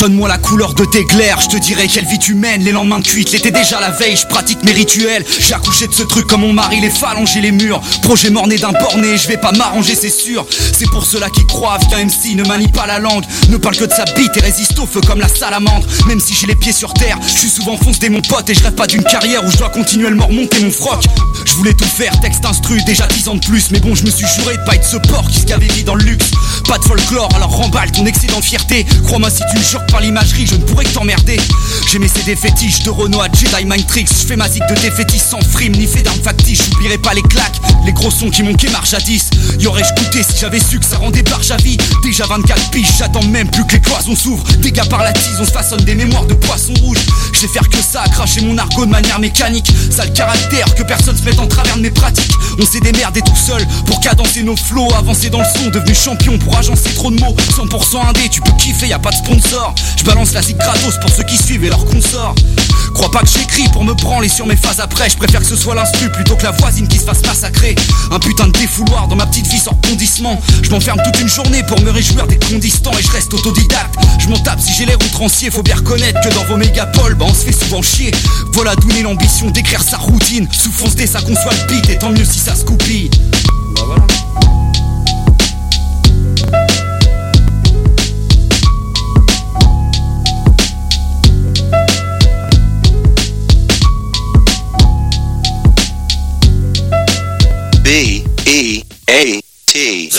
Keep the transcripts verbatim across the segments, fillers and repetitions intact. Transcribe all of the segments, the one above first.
Donne-moi la couleur de tes glaires, je te dirai quelle vie tu mènes. Les lendemains de cuite, l'été déjà la veille, je pratique mes rituels. J'ai accouché de ce truc comme mon mari, les phalanges et les murs. Projet mort-né d'un porné, je vais pas m'arranger c'est sûr. C'est pour ceux-là qui croient qu'un M C ne manie pas la langue, ne parle que de sa bite et résiste au feu comme la salamandre. Même si j'ai les pieds sur terre, je suis souvent foncé mon pote. Et je rêve pas d'une carrière où je dois continuellement remonter mon froc. Je voulais tout faire, texte instru, déjà dix ans de plus. Mais bon, je me suis juré de pas être ce porc qui se cavérit dans le luxe. Pas de folklore, alors remballe ton excédent de fierté. Crois-moi si tu me jures par l'imagerie, je ne pourrais que t'emmerder. J'ai mes C D fétiches de Renault à Jedi Mind Tricks. Je fais ma zig de défaitistes sans frime ni fait d'armes factices. J'oublierai pas les claques, les gros sons qui m'ont quémar jadis. Y aurais-je goûté si j'avais su que ça rendait barge à vie. Déjà vingt-quatre piges, j'attends même plus que les cloisons s'ouvrent. Dégâts par la tise, on se façonne des mémoires de poissons rouges. Je sais faire que ça, cracher mon argot de manière mécanique. Sale caractère, que personne se mette en travers de mes pratiques. On s'est démerdé tout seul pour cadencer nos flots. Avancer dans le son, devenu champion pour agencer trop de mots. Cent pour cent indé, tu peux kiffer, y a pas de sponsor. Je balance la zig gratos pour ceux qui suivent et leurs consorts. Crois pas que j'écris pour me branler sur mes phases après. Je préfère que ce soit l'instru plutôt que la voisine qui se fasse massacrer. Un putain de défouloir dans ma petite vie sans rebondissement. Je m'enferme toute une journée pour me réjouir des condistants. Et je reste autodidacte, je m'en tape si j'ai l'air outrancier. Faut bien reconnaître que dans vos mégapoles, bah on se fait souvent chier. Voilà d'où naît l'ambition d'écrire sa routine. Sous fonce dès ça conçoit le beat, et tant mieux si ça se coupille. Bah voilà. B E A T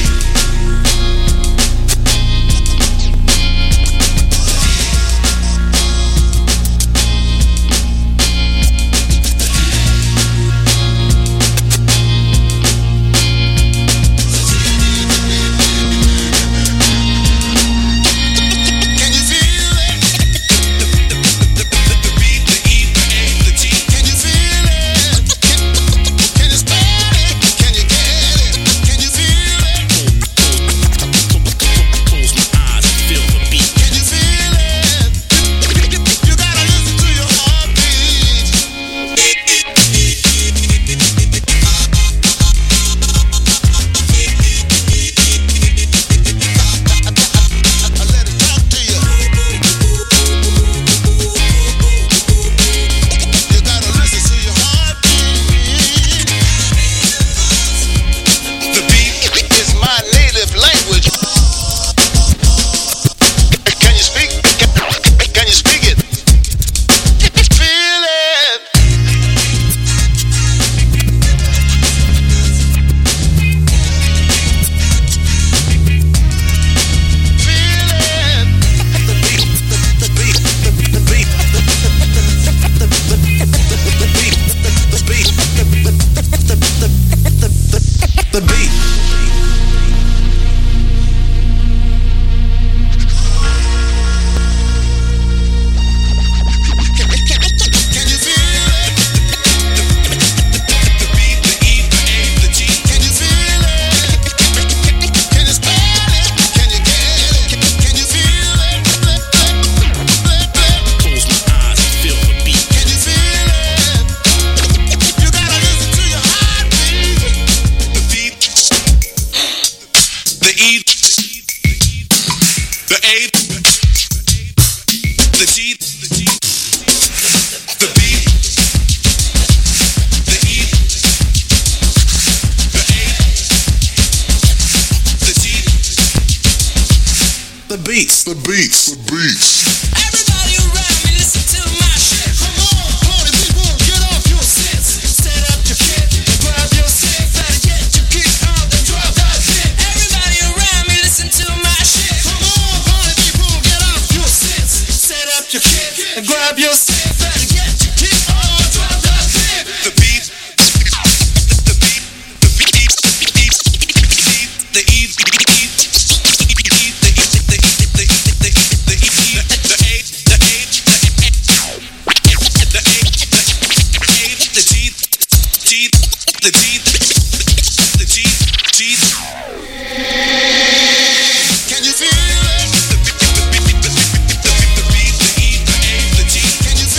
beats, the beats, the beats. Everybody around me, listen to my shit. Come on, party people, get off your sits. Set up your kit, grab your stick, better get your kick out and drop that shit. Everybody around me, listen to my shit. Come on, party people, get off your sits. Set up your kit, and grab your stick, better get your kick out and drop that shit. The beat, the beat, the beat, the beat, the beat, the beat. The teeth, the teeth, teeth. Can you feel it? The beat, the beat, the beat, the beat, the beat, the E, the A, the teeth. Can you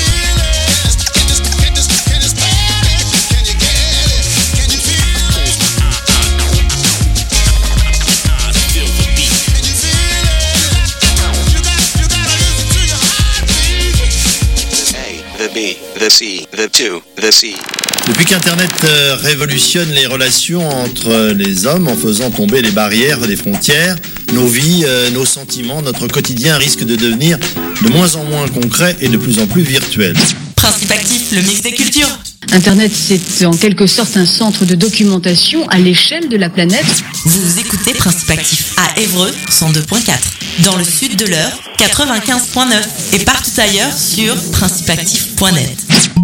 the C, the two, the C. Depuis qu'Internet euh, révolutionne les relations entre les hommes en faisant tomber les barrières des frontières, nos vies, euh, nos sentiments, notre quotidien risque de devenir de moins en moins concret et de plus en plus virtuel. Principe actif, le mix des cultures. Internet, c'est en quelque sorte un centre de documentation à l'échelle de la planète. Vous écoutez Principe actif à Évreux, cent deux point quatre. Dans le sud de l'Eure, quatre-vingt-quinze point neuf. Et partout ailleurs sur principe actif point net.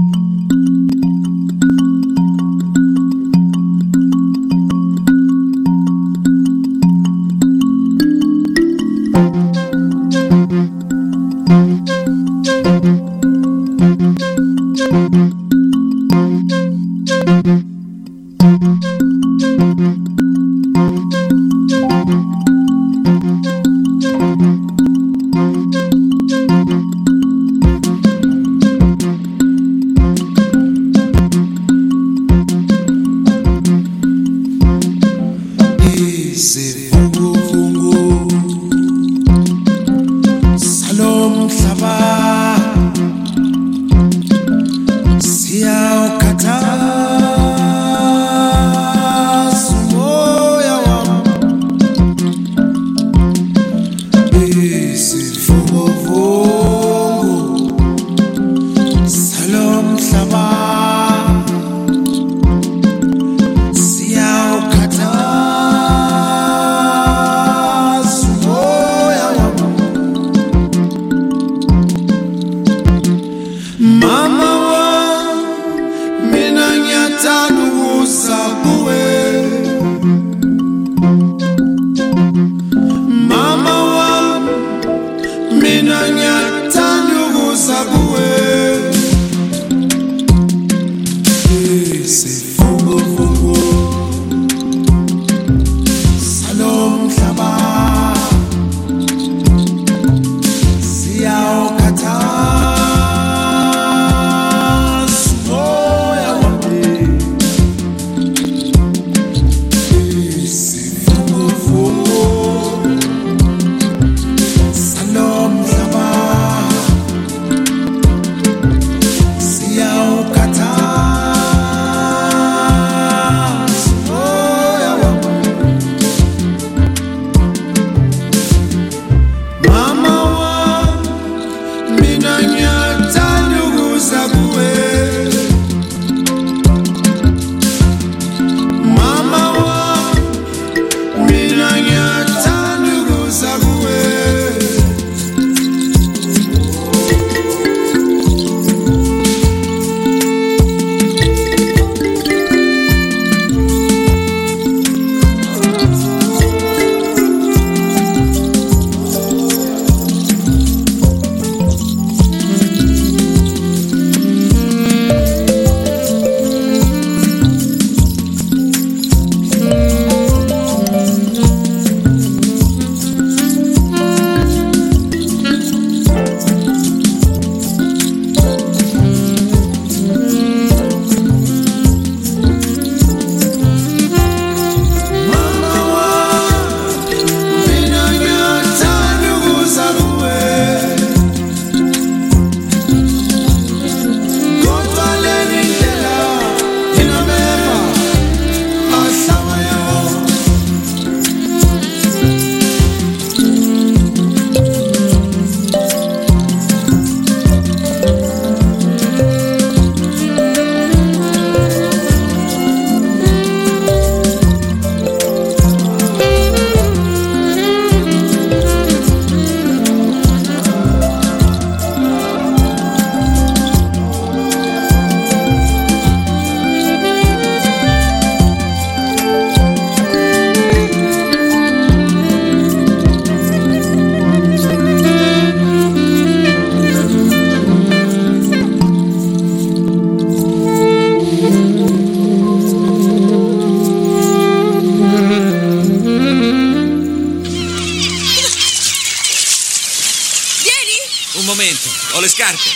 Ho le scarpe.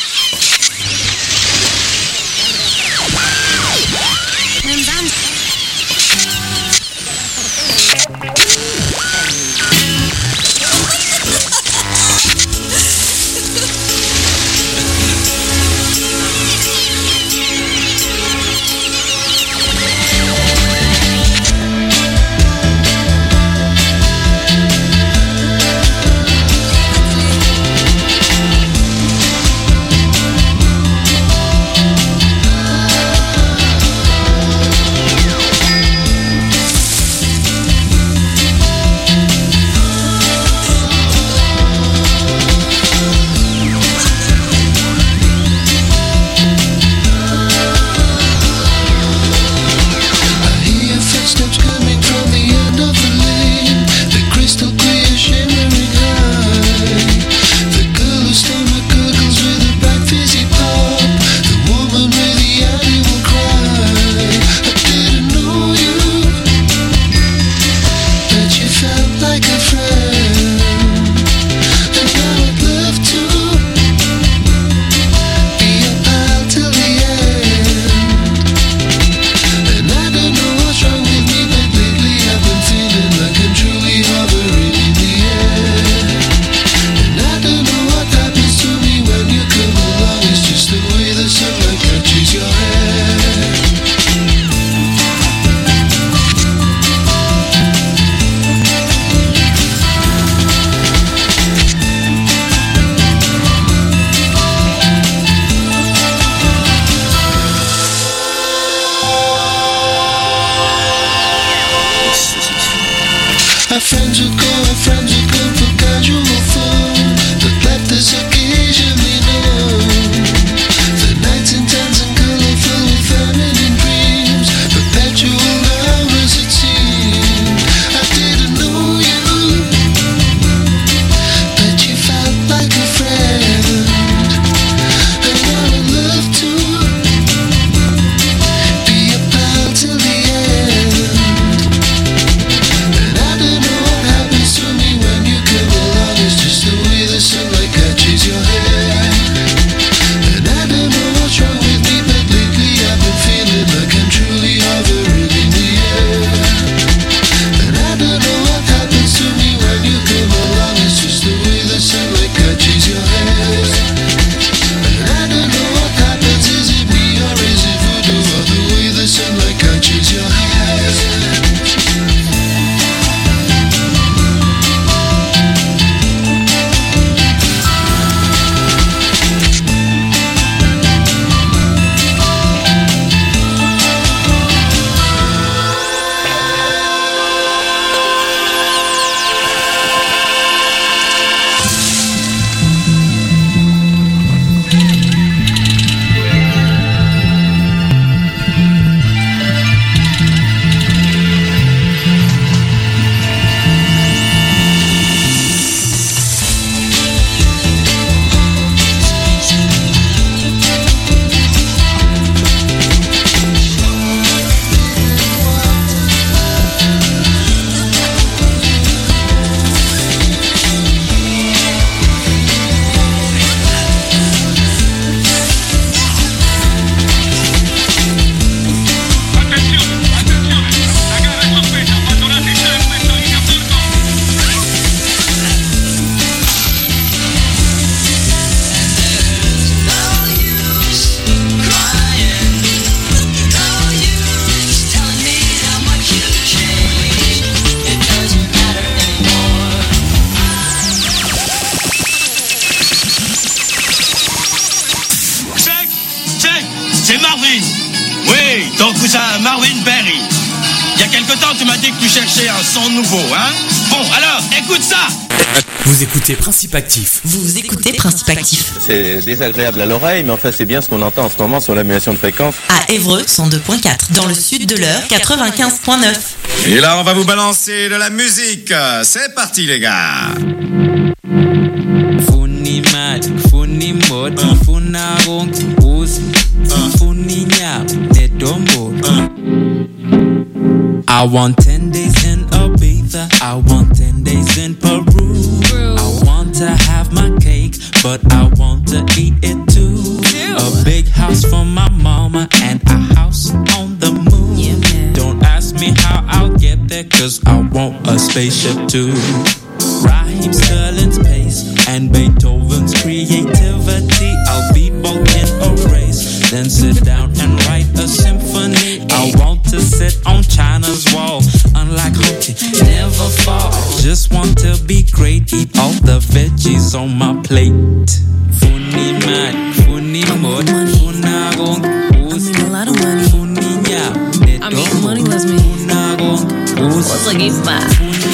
Our friends will go, our friends will come for casual fun, but life is occasionally known. The nights intense and colorful with feminine dreams, perpetual hours it seemed. I didn't know you, but you felt like a friend, and I would love to be a pal till the end. And I don't know what happens to me when you come along. It's just the way the sunlight catches your hair. And I don't know what's wrong with me, but lately I've been feeling like I'm truly hovering in the air. And I don't know what happens to me when you come along. It's just the way the sunlight catches your hair. And I don't know what happens. Is it me or is it voodoo, or the way the sunlight catches your hair? Check, check, c'est Marvin. Oui, ton cousin Marvin Berry. Il y a quelque temps, tu m'as dit que tu cherchais un son nouveau, hein? Bon, alors, écoute ça. Vous écoutez Principe Actif. Vous écoutez Principe Actif. C'est désagréable à l'oreille, mais enfin c'est bien ce qu'on entend en ce moment sur l'annulation de fréquence. À Évreux, cent deux point quatre. Dans le sud de l'Eure, quatre-vingt-quinze point neuf. Et là, on va vous balancer de la musique. C'est parti, les gars. Funny mad, funny mod, funna ronk, us, funny nyap, netombo. I want ten days in Ibiza, I want ten days in Peru. I want to have my cake, but I want to eat it too. A big house for my mama and a house on the moon. Don't ask me how I'll get there, cause I want a spaceship too. Raheem Sterling's pace and Beethoven's creativity. I'll be both in a race, then sit down and write a symphony. I want to sit on China's wall, unlike Humpty, never fall. Just want to be great, eat all the veggies on my plate. Funny man, funny mod, funna gong, funny nya. I mean, money loves me. What's like it's fine?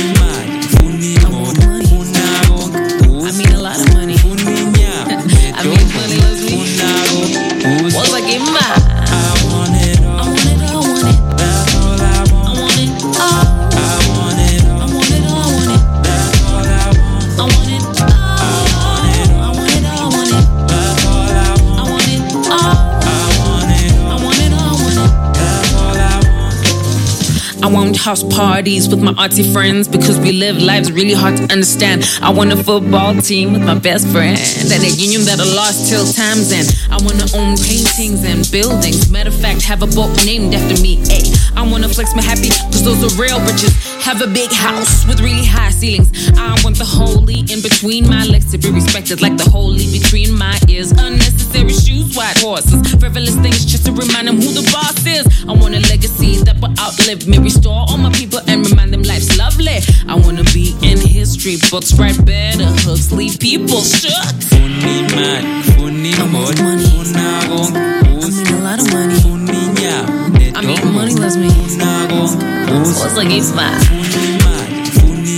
I mean, a lot of money. I mean, money loves me. What's like it's fine? I want it all. I want it all, want it. That's all I want. I want it all. I want it all. I want it all, want it. That's all I want. I want it all. I want it all, want it. That's all I want. I want it all. I want it all. I want it all, want it. That's all I want. I want house parties with my artsy friends because we live lives really hard to understand. I want a football team with my best friend and a union that I lost till time's end. I wanna own paintings and buildings. Matter of fact, have a boat named after me. Ay, I wanna flex my happy cause those are real riches. Have a big house with really high ceilings. I want the holy in between my legs to be respected like the holy between my ears. Unnecessary shoes, white horses, frivolous things just to remind them who the boss is. I want a legacy that will outlive me. Restore all my people and remind them life's lovely. I wanna be in history books, write better hooks, leave people shook. Funny man, funny mod, funna gong, I mean, a lot of money. funny nya. I mean, money loves me. Funna gong, What's like it's fine? funny man, funny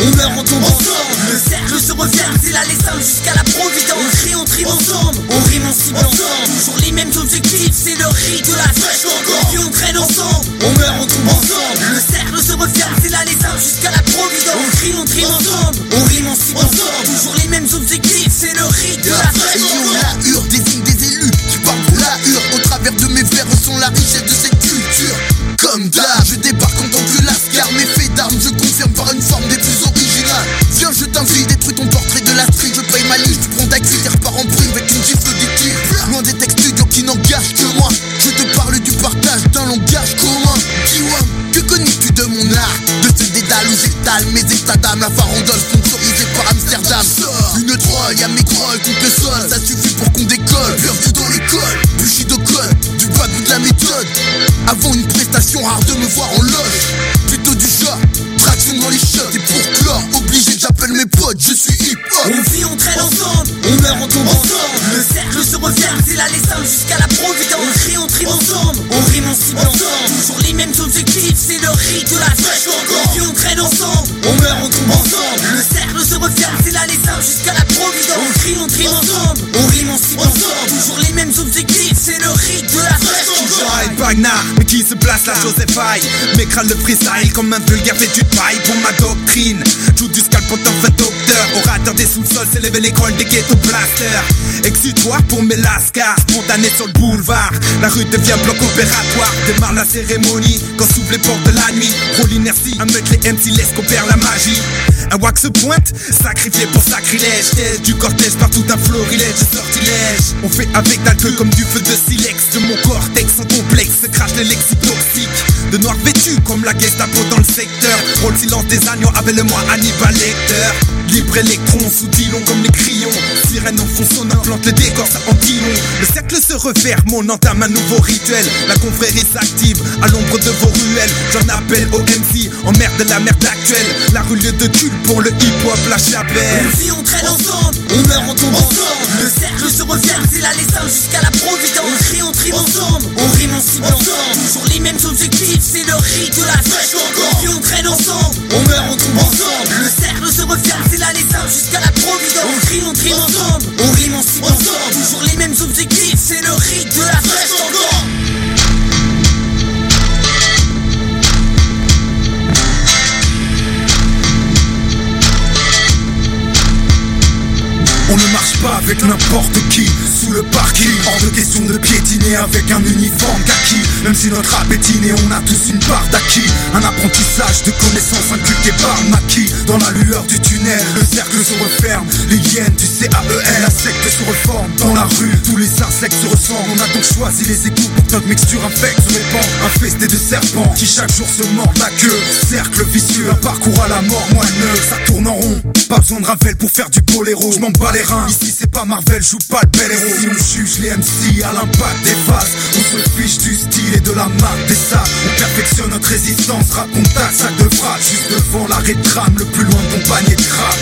on meurt, on tombe ensemble. Le cercle se referme, c'est la descente jusqu'à la providence. On crie, on trie ensemble, on rime, on cible ensemble. Toujours les mêmes objectifs, c'est le rythme de la fraîche encore. Puis on traîne ensemble, on meurt, on tombe ensemble. Le cercle se referme, c'est la descente jusqu'à la providence. On crie, on trie ensemble, on rime, on cible ensemble. Toujours les mêmes objectifs, c'est le rythme de la fraîche encore. La hure désigne des élus qui parlent pour la hure. Au travers de mes vers sont la richesse de cette culture. Comme d'hab, je débarque en tant que lascar. Mes faits d'armes, je confirme par une forme des plus originales. Viens, je t'invite, détruis ton portrait de la street. Je paye ma liste, tu prends taxi, t'es repars en prime avec une gifle des tirs. Loin des textes studios qui n'engagent que moi. Je te parle du partage d'un langage commun. Kiwam, que connais-tu de mon art? De ce dédale où j'étale mes états d'âme. La farandole sponsorisée par Amsterdam. Une troille à mes grolles contre le sol. Ça suffit pour qu'on décolle. Bienvenue dans l'école, Bushido-code, du bagot de la méthode. Avant une prestation, rare de me voir en loge. Plutôt du chat, traction dans les shots. Et pour clore, obligé j'appelle mes potes, je suis hip-hop. On vit, on traîne ensemble, on meurt, on tombe ensemble. Le cercle se referme, c'est la descente jusqu'à la providence. On crie, on trie ensemble, on rime, on cible ensemble. Toujours les mêmes objectifs, c'est le rythme de la fraîche encore. On vit, on traîne ensemble, on meurt, on tombe ensemble. Le cercle se referme, c'est la descente jusqu'à la providence. On crie, on trie ensemble, on rime, on cible ensemble. Toujours les mêmes objectifs, c'est le rythme de la fraîche encore. Wagner, mais qui se place là, Joseph Aïe. M'écrase le freestyle comme un vulgaire vêtu de paille pour ma doctrine. Joue du scalp en tant que docteur. Orateur des sous-sols, s'élève l'école des ghetto blasters. Exutoire pour mes lascars, spontané sur le boulevard. La rue devient bloc opératoire. Démarre la cérémonie quand s'ouvrent les portes de la nuit. Roule l'inertie, un meute les M C laisse qu'opère la magie. Un wax se pointe, sacrifié pour sacrilège. Test du cortège, partout un florilège de sortilège. On fait avec d'alcool comme du feu de silex. De mon cortex en complexe, se crache les lexiques toxiques. De noir vêtu comme la Gestapo dans le secteur. Rôle silence des agneaux, appelle-moi Hannibal Lecter. Libre électron, sous Dillon comme les crayons. Sirène en fond sonore, plante le décor, ça en dit long. Le cercle se referme, on entame un nouveau rituel. La confrérie s'active à l'ombre de vos ruelles. J'en appelle au M C, emmerde de la merde actuelle. La rue lieu de culte pour le hip-hop, la chapelle. On vit, on traîne ensemble, on meurt, on tombe ensemble. Le cercle se referme, c'est la descente jusqu'à la providence. On crie, on trie ensemble, on rime, on cible ensemble. Toujours les mêmes objectifs, c'est le rythme de la fraîche encore. On vit, on traîne ensemble, on meurt, on tombe ensemble. Le cercle se referme, c'est la descente jusqu'à la providence. On crie, on trie ensemble, on rime, on cible ensemble. Toujours les mêmes objectifs, c'est le rythme de la fraîche encore. On ne marche pas avec n'importe qui sous le parking. Hors de question de piétiner avec un uniforme kaki. Même si notre rap est inné, on a tous une part d'acquis. Un apprentissage de connaissances inculquées par le maquis. Dans la lueur du tunnel, le cercle se referme. Les hyènes du C A E L, la secte se reforme. Dans la rue, tous les insectes se ressemblent. On a donc choisi les égouts pour que notre mixture infecte se répand. Infesté de serpents qui chaque jour se mordent la queue. Cercle vicieux, un parcours à la mort moelleux. Ça tourne en rond, pas besoin de Ravel pour faire du boléro. Je m'en bats les reins, ici c'est pas Marvel, joue pas le bel héros. Si on juge les M C à l'impact des phases, on se fiche du style et de la marque des sacs. On perfectionne notre résistance, rap contact, sac de frappe. Juste devant l'arrêt de tram, le plus loin de ton panier de crabe.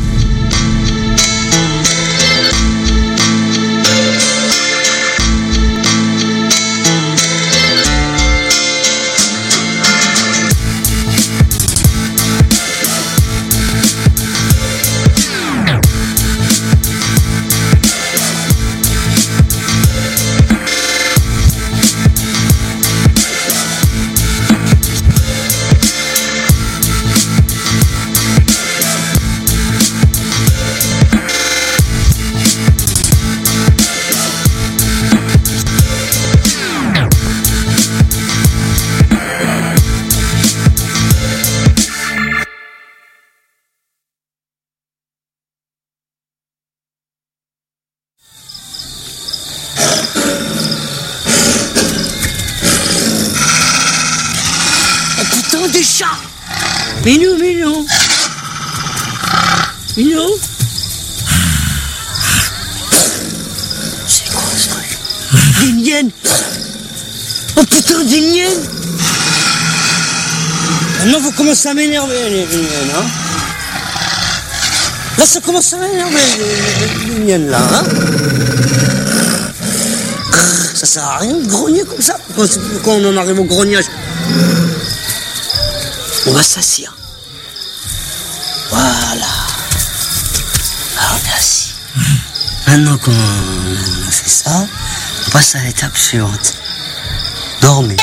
Des chats. Minou, Minou. Minou. C'est quoi ce truc? Des miennes. Oh putain, des miennes. Maintenant vous commencez à m'énerver les, les miennes, hein. Là ça commence à m'énerver les, les, les miennes là, hein. Ça sert à rien de grogner comme ça. Pourquoi, pourquoi on en arrive au grognage? On va s'asseoir. Ouais. Maintenant qu'on a fait ça, on passe à l'étape suivante. Dormir.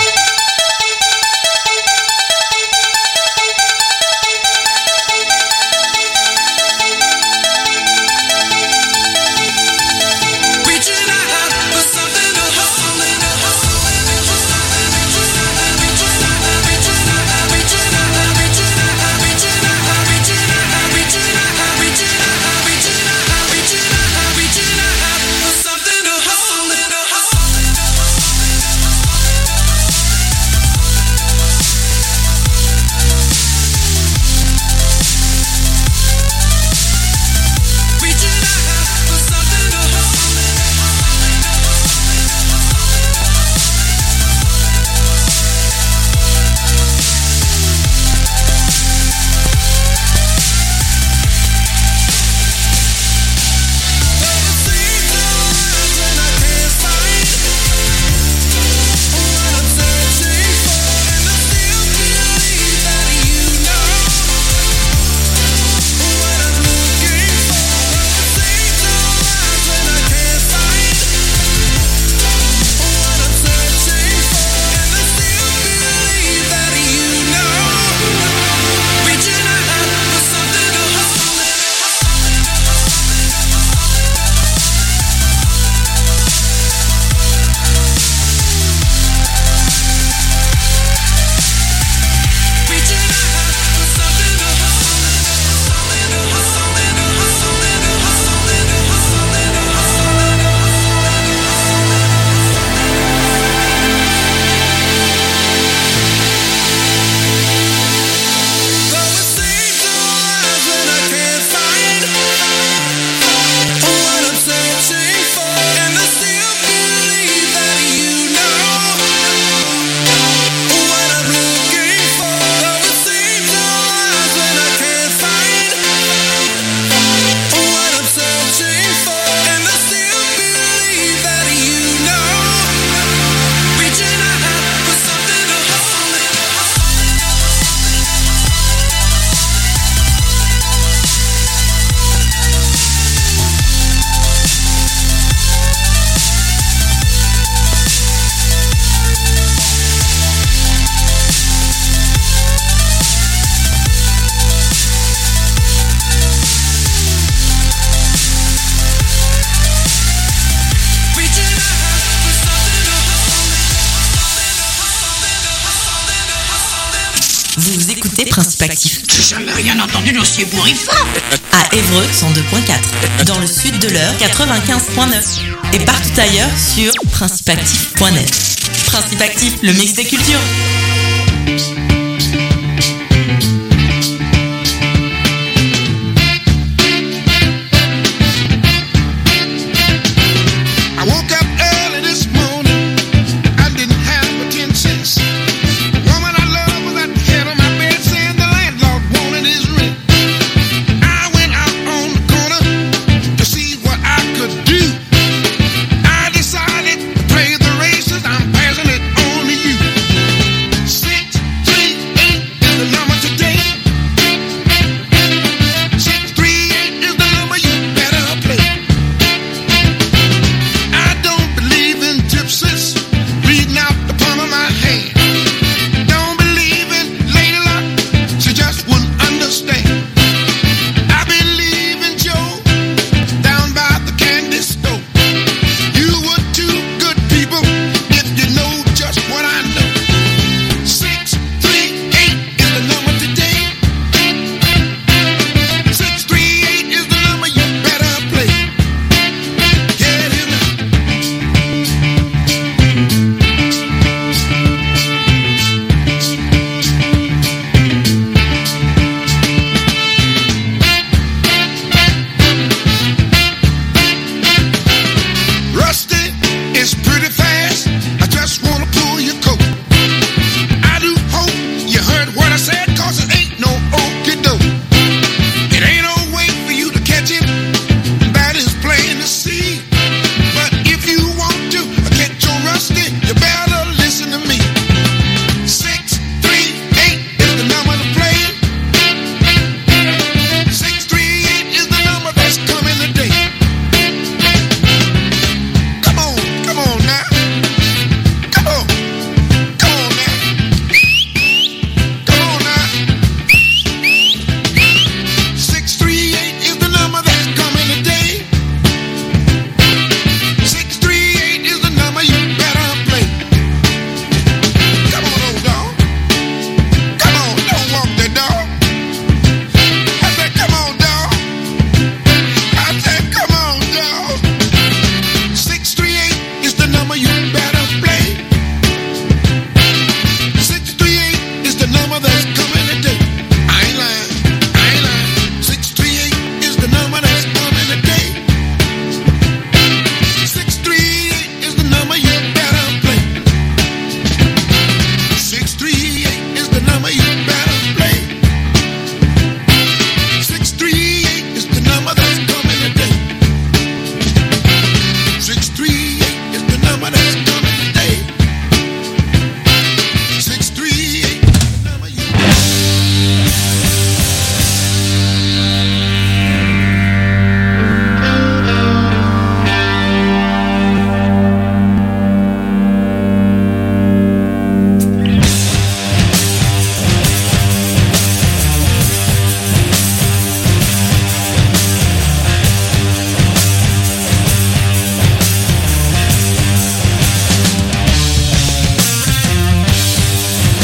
Vous écoutez Principe Actif. J'ai jamais rien entendu d'aussi ébouriffant. À Évreux, cent deux point quatre. Dans le sud de l'Eure, quatre-vingt-quinze point neuf. Et partout ailleurs sur principe actif point net. Principe Actif, le mix des cultures.